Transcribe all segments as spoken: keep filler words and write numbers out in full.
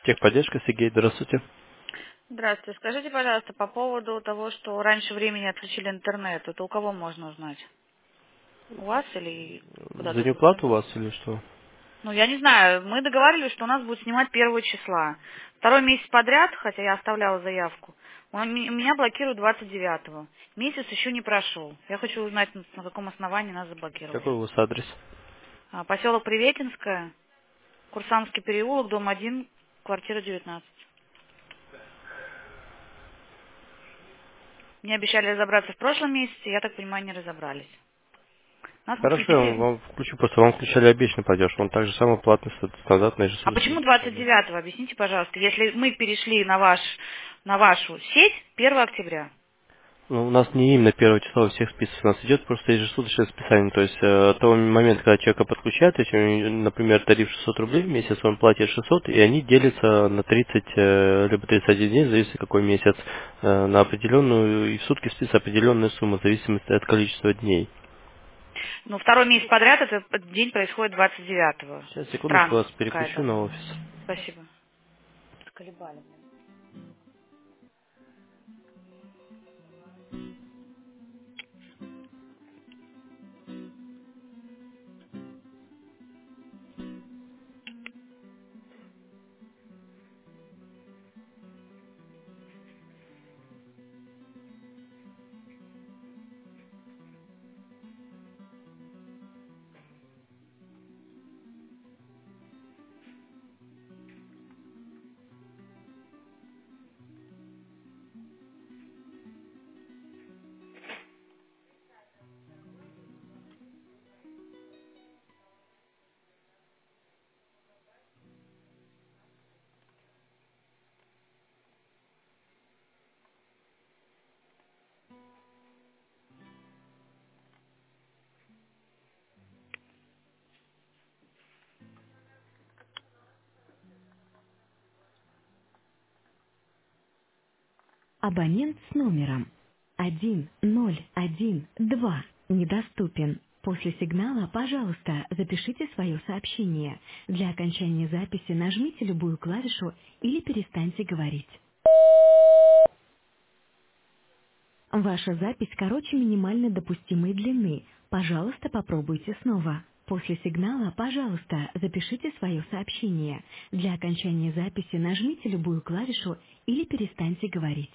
Техподдержка, Сергей, здравствуйте. Здравствуйте. Скажите, пожалуйста, по поводу того, что раньше времени отключили интернет, это у кого можно узнать? У вас или За куда-то другое? неуплату у вас или что? Ну, я не знаю. Мы договаривались, что у нас будет снимать первого числа. Второй месяц подряд, хотя я оставляла заявку, он ме- меня блокирует двадцать девятого. Месяц еще не прошел. Я хочу узнать, на на каком основании нас заблокировали. Какой у вас адрес? А, Поселок Приветинское, Курсантский переулок, дом один, квартира девятнадцать. Мне обещали разобраться в прошлом месяце, я так понимаю, не разобрались. Нас Хорошо, я вам подключили. вам включу, просто вам включали обещанный платеж. Он также самый платный ст- стандартный А ежесуточный почему двадцать платеж. девятого? Объясните, пожалуйста, если мы перешли на ваш, на вашу сеть первого октября. Ну, у нас не именно первого числа у всех список, у нас идет просто ежесуточное списание. То есть э, от того момента, когда человека подключают, если, у него, например, тариф шестьсот рублей в месяц, он платит шестьсот, и они делятся на тридцать, э, либо тридцать один день, зависит какой месяц, э, на определенную, и в сутки списывается определенная сумма, в зависимости от количества дней. Ну, второй месяц подряд этот день происходит двадцать девятого. Сейчас, секундочку, Странно вас переключу какая-то. на офис. Спасибо. Колебали. Абонент с номером один ноль один два недоступен. После сигнала, пожалуйста, запишите свое сообщение. Для окончания записи нажмите любую клавишу или перестаньте говорить. Ваша запись короче минимально допустимой длины. Пожалуйста, попробуйте снова. После сигнала, пожалуйста, запишите свое сообщение. Для окончания записи нажмите любую клавишу или перестаньте говорить.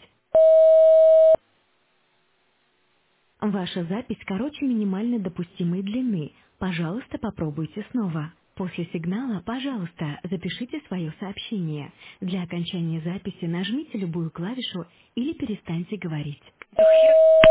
Ваша запись короче минимально допустимой длины. Пожалуйста, попробуйте снова. После сигнала, пожалуйста, запишите свое сообщение. Для окончания записи нажмите любую клавишу или перестаньте говорить. Да хер